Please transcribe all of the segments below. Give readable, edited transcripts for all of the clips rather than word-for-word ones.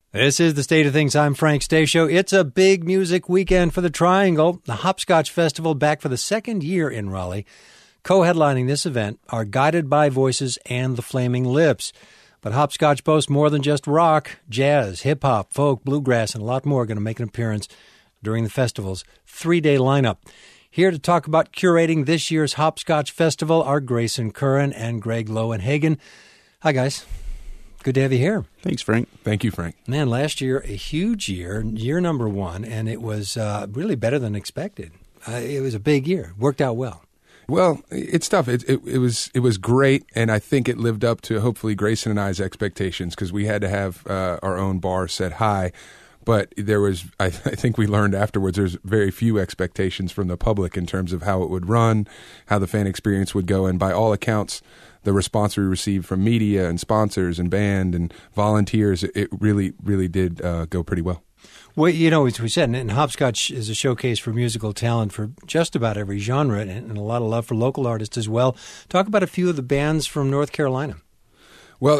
This is the State of Things. I'm Frank Stasio. It's a big music weekend for the Triangle. The Hopscotch Festival back for the second year in Raleigh. Co-headlining this event are Guided by Voices and the Flaming Lips. But Hopscotch boasts more than just rock. Jazz, hip-hop, folk, bluegrass, and a lot more are going to make an appearance during the festival's three-day lineup. Here to talk about curating this year's Hopscotch Festival are Grayson Curran and Greg Lowenhagen. Hi, guys. Good to have you here. Thanks, Frank. Thank you, Frank. Man, last year, a huge year number one, and it was really better than expected. It was a big year. Worked out well. Well, it's tough. It was great, and I think it lived up to hopefully Grayson and I's expectations because we had to have our own bar set high. But there was, I think we learned afterwards, there's very few expectations from the public in terms of how it would run, how the fan experience would go, and by all accounts, the response we received from media and sponsors and band and volunteers, it really, really did go pretty well. Well, you know, as we said, and Hopscotch is a showcase for musical talent for just about every genre and a lot of love for local artists as well. Talk about a few of the bands from North Carolina. Well,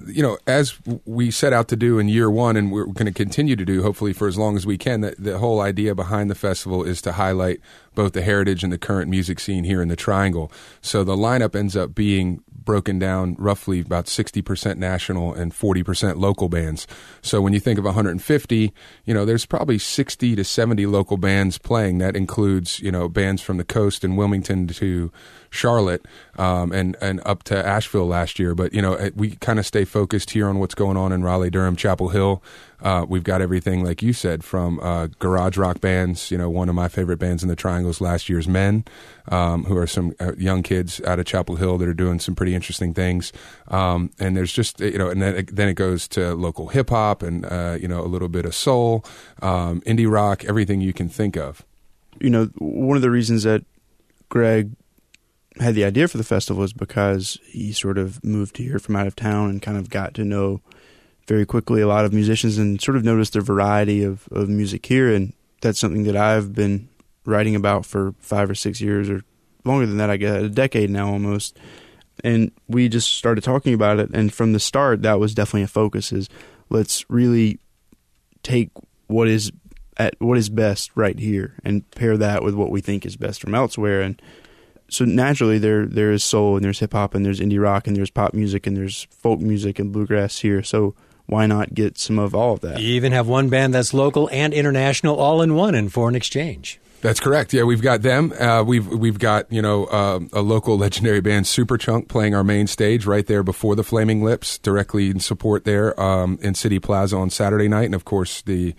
as we set out to do in year one, and we're going to continue to do, hopefully, for as long as we can, the whole idea behind the festival is to highlight both the heritage and the current music scene here in the Triangle. So the lineup ends up being broken down roughly about 60% national and 40% local bands. So when you think of 150, there's probably 60 to 70 local bands playing. That includes, bands from the coast in Wilmington to Charlotte, and up to Asheville last year. But, we kind of stay focused here on what's going on in Raleigh, Durham, Chapel Hill. We've got everything, like you said, from garage rock bands. One of my favorite bands in the Triangles last year's Men, who are some young kids out of Chapel Hill that are doing some pretty interesting things. And there's just, and then it goes to local hip hop and, a little bit of soul, indie rock, everything you can think of. One of the reasons that Greg had the idea for the festival is because he sort of moved here from out of town and kind of got to know very quickly a lot of musicians and sort of noticed the variety of music here. And that's something that I've been writing about for 5 or 6 years, or longer than that, I guess, a decade now almost. And we just started talking about it. And from the start, that was definitely a focus, is let's really take what is best right here and pair that with what we think is best from elsewhere. And so naturally there is soul and there's hip hop and there's indie rock and there's pop music and there's folk music and bluegrass here. So why not get some of all of that? You even have one band that's local and international all in one in Foreign Exchange. That's correct. Yeah, we've got them. We've got a local legendary band, Superchunk, playing our main stage right there before the Flaming Lips, directly in support there in City Plaza on Saturday night, and of course the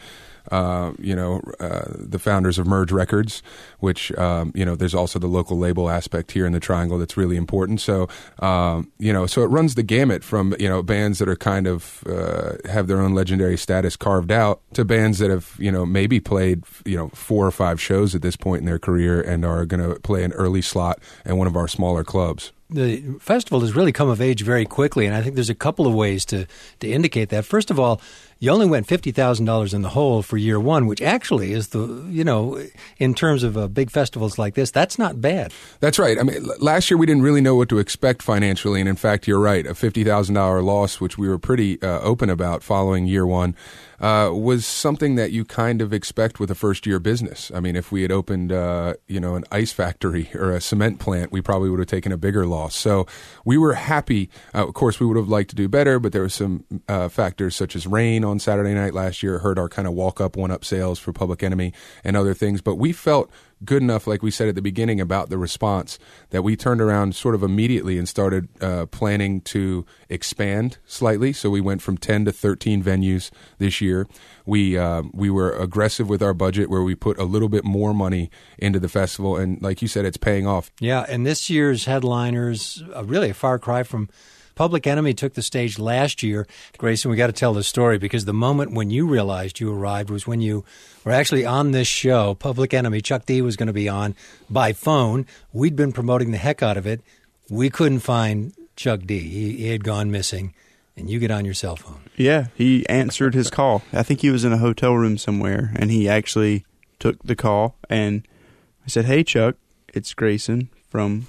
founders of Merge Records, which, there's also the local label aspect here in the Triangle that's really important. So, so it runs the gamut from, bands that are kind of, have their own legendary status carved out to bands that have, maybe played, 4 or 5 shows at this point in their career and are going to play an early slot at one of our smaller clubs. The festival has really come of age very quickly, and I think there's a couple of ways to indicate that. First of all, you only went $50,000 in the hole for year one, which actually is in terms of big festivals like this, that's not bad. That's right. I mean, last year we didn't really know what to expect financially, and in fact, you're right. A $50,000 loss, which we were pretty open about following year one, was something that you kind of expect with a first-year business. I mean, if we had opened, an ice factory or a cement plant, we probably would have taken a bigger loss. So we were happy. Of course, we would have liked to do better, but there were some factors such as rain on Saturday night last year hurt our kind of walk-up, one-up sales for Public Enemy and other things. But we felt good enough, like we said at the beginning about the response, that we turned around sort of immediately and started planning to expand slightly. So we went from 10 to 13 venues this year. We were aggressive with our budget, where we put a little bit more money into the festival. And like you said, it's paying off. Yeah, and this year's headliners, really a far cry from Public Enemy took the stage last year. Grayson, we got to tell the story, because the moment when you realized you arrived was when you were actually on this show. Public Enemy, Chuck D was going to be on by phone. We'd been promoting the heck out of it. We couldn't find Chuck D. He had gone missing, and you get on your cell phone. Yeah, he answered his call. I think he was in a hotel room somewhere, and he actually took the call, and I said, "Hey, Chuck, it's Grayson from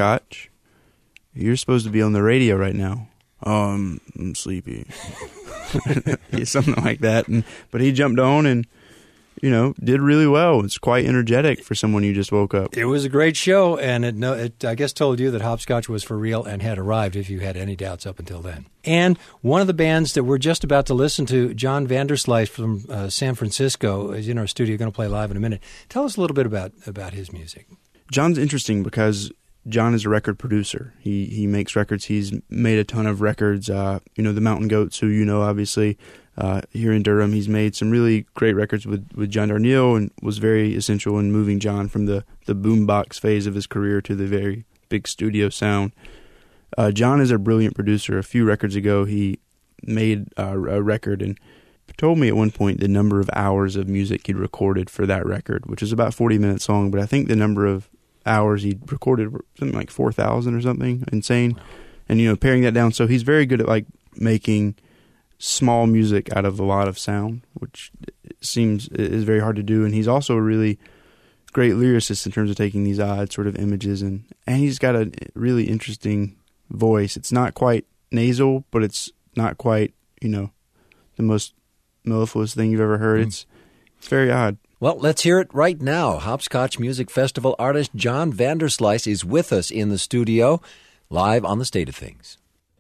Hopscotch. You're supposed to be on the radio right now." I'm sleepy. Yeah, something like that. But he jumped on and, did really well. It's quite energetic for someone who just woke up. It was a great show, and it I guess told you that Hopscotch was for real and had arrived, if you had any doubts up until then. And one of the bands that we're just about to listen to, John Vanderslice from San Francisco, is in our studio, going to play live in a minute. Tell us a little bit about his music. John's interesting because John is a record producer. He makes records. He's made a ton of records. The Mountain Goats, who obviously, here in Durham. He's made some really great records with John Darnielle and was very essential in moving John from the boombox phase of his career to the very big studio sound. John is a brilliant producer. A few records ago, he made a record and told me at one point the number of hours of music he'd recorded for that record, which is about 40 minutes long, but I think the number of hours he'd recorded were something like 4,000 or something insane. And, paring that down. So he's very good at making small music out of a lot of sound, which seems is very hard to do. And he's also a really great lyricist in terms of taking these odd sort of images, and he's got a really interesting voice. It's not quite nasal, but it's not quite, the most mellifluous thing you've ever heard. It's very odd. Well, let's hear it right now. Hopscotch Music Festival artist John Vanderslice is with us in the studio, live on The State of Things.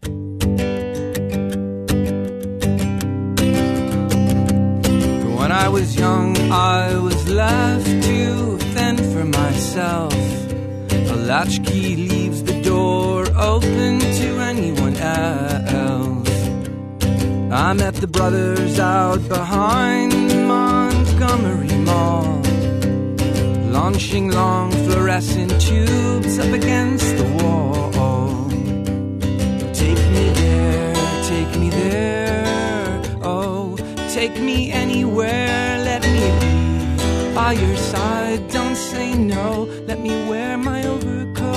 When I was young, I was left to fend for myself. A latchkey leaves the door open to anyone else. I met the brothers out behind Montgomery Mall, launching long fluorescent tubes up against the wall. Take me there, oh, take me anywhere, let me be by your side, don't say no, let me wear my overcoat.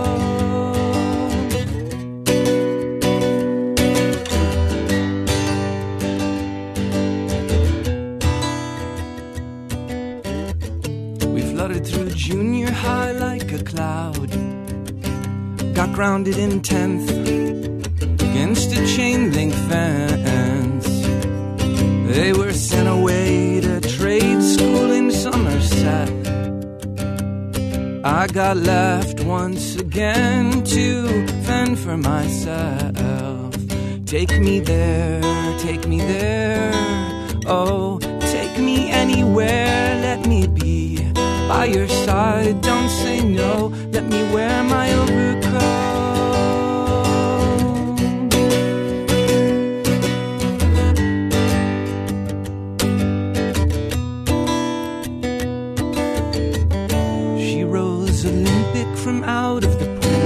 We floated through junior high like a cloud, got grounded in 10th against a chain link fence. They were sent away to trade school in Somerset. I got left once again to fend for myself. Take me there, oh, take me anywhere, let me be by your side, don't say no, let me wear my overcoat. From out of the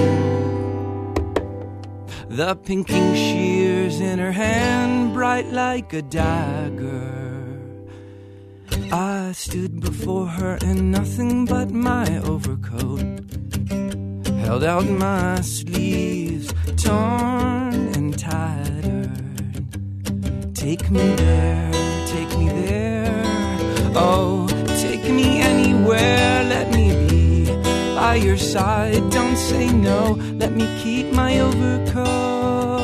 pool, the pinking shears in her hand, bright like a dagger. I stood before her in nothing but my overcoat, held out my sleeves, torn and tattered. Take me there, oh, take me anywhere, let me be by your side, don't say no, let me keep my overcoat.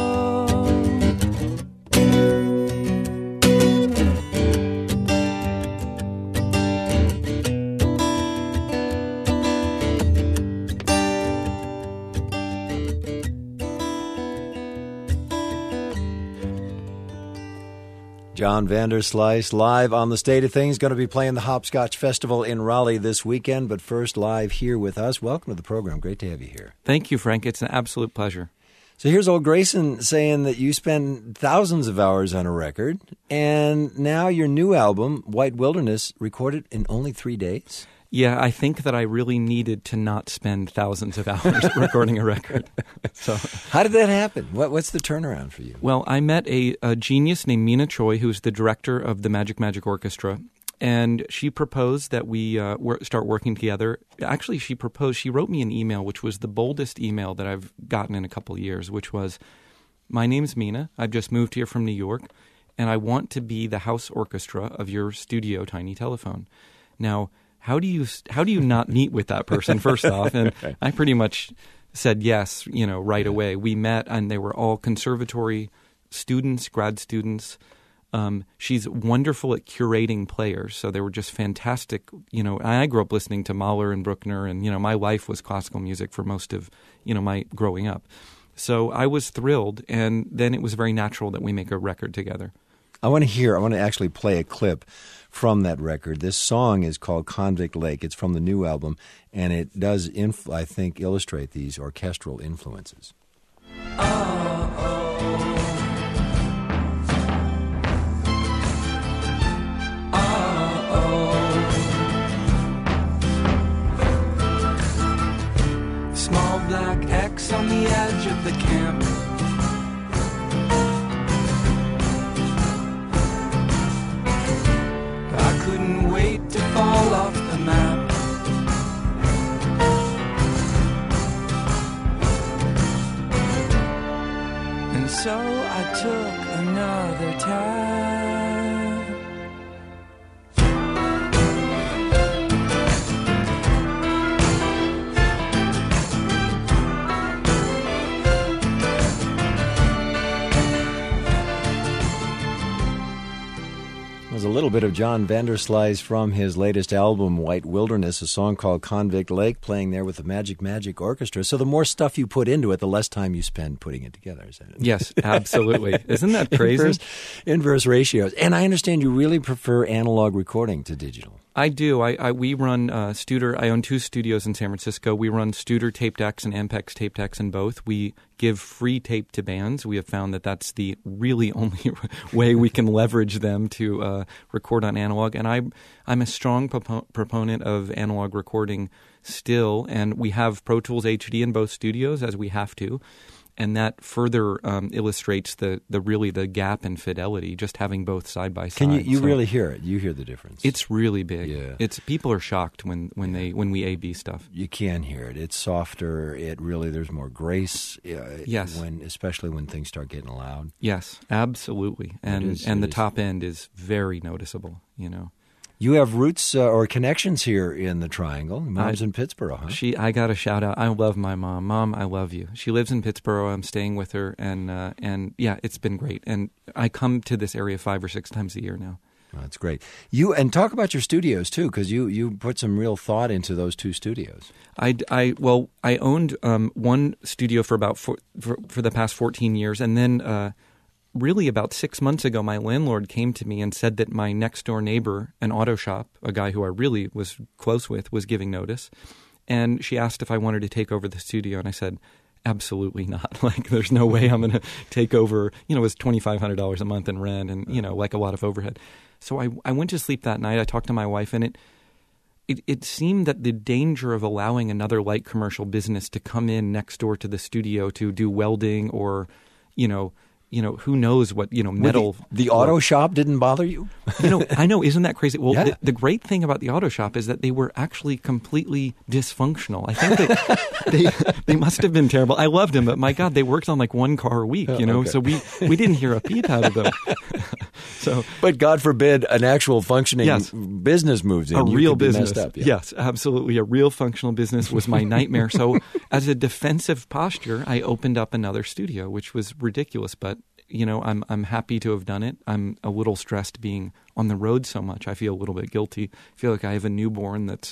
John Vanderslice, live on The State of Things, going to be playing the Hopscotch Festival in Raleigh this weekend, but first live here with us. Welcome to the program. Great to have you here. Thank you, Frank. It's an absolute pleasure. So here's old Grayson saying that you spend thousands of hours on a record, and now your new album, White Wilderness, recorded in only 3 days? Yeah, I think that I really needed to not spend thousands of hours recording a record. So, how did that happen? What's the turnaround for you? Well, I met a genius named Mina Choi, who's the director of the Magic Orchestra, and she proposed that we start working together. Actually, she wrote me an email, which was the boldest email that I've gotten in a couple of years, which was, my name's Mina. I've just moved here from New York, and I want to be the house orchestra of your studio Tiny Telephone. Now, how do you not meet with that person, first off? And I pretty much said yes, right away. We met, and they were all conservatory students, grad students. She's wonderful at curating players, so they were just fantastic. I grew up listening to Mahler and Bruckner, and my life was classical music for most of my growing up. So I was thrilled, and then it was very natural that we make a record together. I want to actually play a clip from that record. This song is called Convict Lake. It's from the new album, and it does, I think, illustrate these orchestral influences. Small black X on the edge of the camp. I couldn't wait to fall off the map. And so I took another tab. There's a little bit of John Vanderslice from his latest album, White Wilderness, a song called Convict Lake, playing there with the Magic Magic Orchestra. So the more stuff you put into it, the less time you spend putting it together. Is that it? Yes, absolutely. Isn't that crazy? Inverse ratios. And I understand you really prefer analog recording to digital. I do. We run Studer. I own 2 studios in San Francisco. We run Studer tape decks and Ampex tape decks in both. We give free tape to bands. We have found that that's the really only way we can leverage them to record on analog. And I'm a strong proponent of analog recording still. And we have Pro Tools HD in both studios, as we have to. And that further illustrates the gap in fidelity, just having both side by side. Can you really hear it? You hear the difference? It's really big. Yeah. People are shocked when we A/B stuff. You can hear it. It's softer. There's more grace. Yes. Especially when things start getting loud. Yes, absolutely. And the top end is very noticeable. You have roots or connections here in the Triangle. Mom's in Pittsburgh, huh? I got a shout out. I love my mom. Mom, I love you. She lives in Pittsburgh. I'm staying with her, and yeah, it's been great. And I come to this area 5 or 6 times a year now. Oh, that's great. And talk about your studios too, because you put some real thought into those 2 studios. I owned one studio for about for the past 14 years, and then. Really, about 6 months ago, my landlord came to me and said that my next-door neighbor, an auto shop, a guy who I really was close with, was giving notice. And she asked if I wanted to take over the studio, and I said, absolutely not. There's no way I'm going to take over. It was $2,500 a month in rent and, a lot of overhead. So I went to sleep that night. I talked to my wife, and it seemed that the danger of allowing another light commercial business to come in next door to the studio to do welding or, who knows what, metal. The auto shop didn't bother you? I know. Isn't that crazy? Well, yeah. The great thing about the auto shop is that they were actually completely dysfunctional. I think that they must have been terrible. I loved them, but my God, they worked on 1 car a week, Okay. So we didn't hear a peep out of them. But God forbid an actual functioning business moves in. A real business. Messed up, yeah. Yes, absolutely. A real functional business was my nightmare. So as a defensive posture, I opened up another studio, which was ridiculous, but I'm happy to have done it. I'm a little stressed being on the road so much. I feel a little bit guilty. I feel like I have a newborn that's,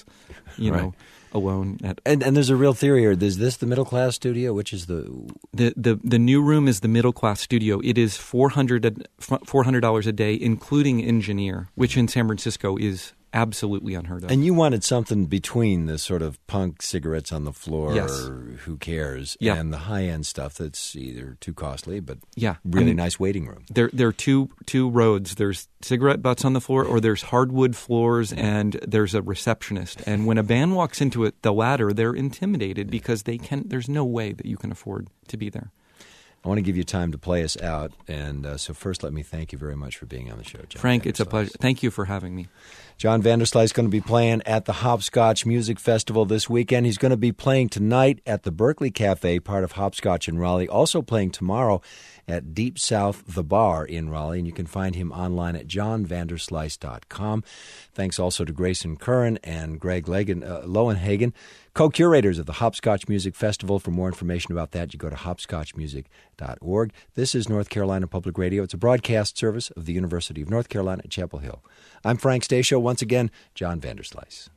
alone. And there's a real theory here. Is this the middle class studio? Which is the new room is the middle class studio. It is $400 a day, including engineer, which in San Francisco is absolutely unheard of. And you wanted something between the sort of punk cigarettes on the floor, Yes. or who cares, Yeah. and the high-end stuff that's either too costly but Yeah. really nice waiting room. There are two roads. There's cigarette butts on the floor, or there's hardwood floors, and there's a receptionist. And when a band walks into the latter, they're intimidated because there's no way that you can afford to be there. I want to give you time to play us out, and so first let me thank you very much for being on the show, John. Frank, it's a Vanderslice. pleasure. Thank you for having me. John Vanderslice is going to be playing at the Hopscotch Music Festival this weekend. He's going to be playing tonight at the Berkeley Cafe, part of Hopscotch in Raleigh, also playing tomorrow at Deep South The Bar in Raleigh, and you can find him online at johnvanderslice.com. Thanks also to Grayson Curran and Greg Lowenhagen, co-curators of the Hopscotch Music Festival. For more information about that, you go to hopscotchmusic.org. This is North Carolina Public Radio. It's a broadcast service of the University of North Carolina at Chapel Hill. I'm Frank Stasio. Once again, John Vanderslice.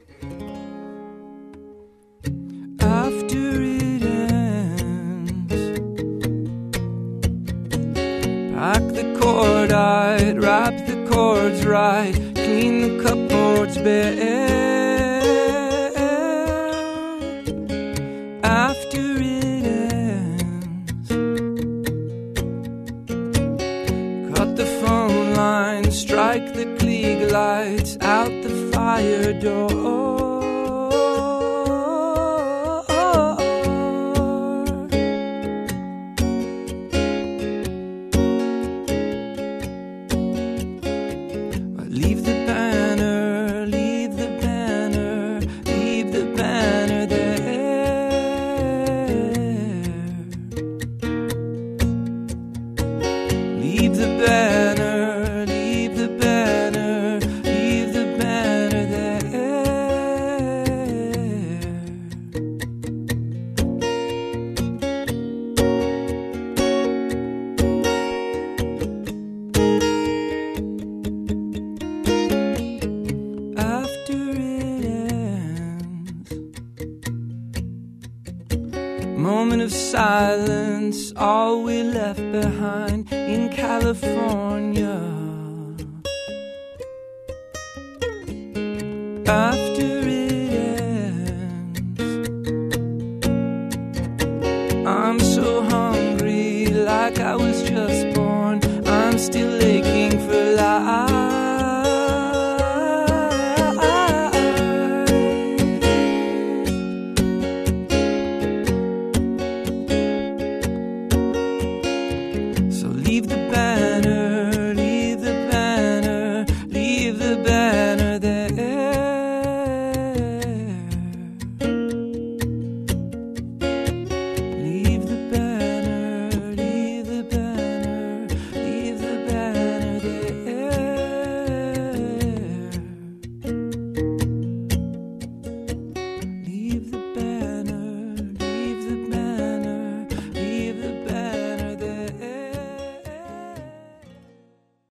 After it ends, pack the cord, I'd wrap the cords right, clean the cupboards bare. After it ends, cut the phone line, strike the Klieg lights, out the fire door. Leave the banner, leave the banner, leave the banner there. Leave the banner, leave the banner, leave the banner there. After it ends, moment of silence, all we left behind in California. After it ends, I'm so hungry, like I was just born. I'm still aching for life.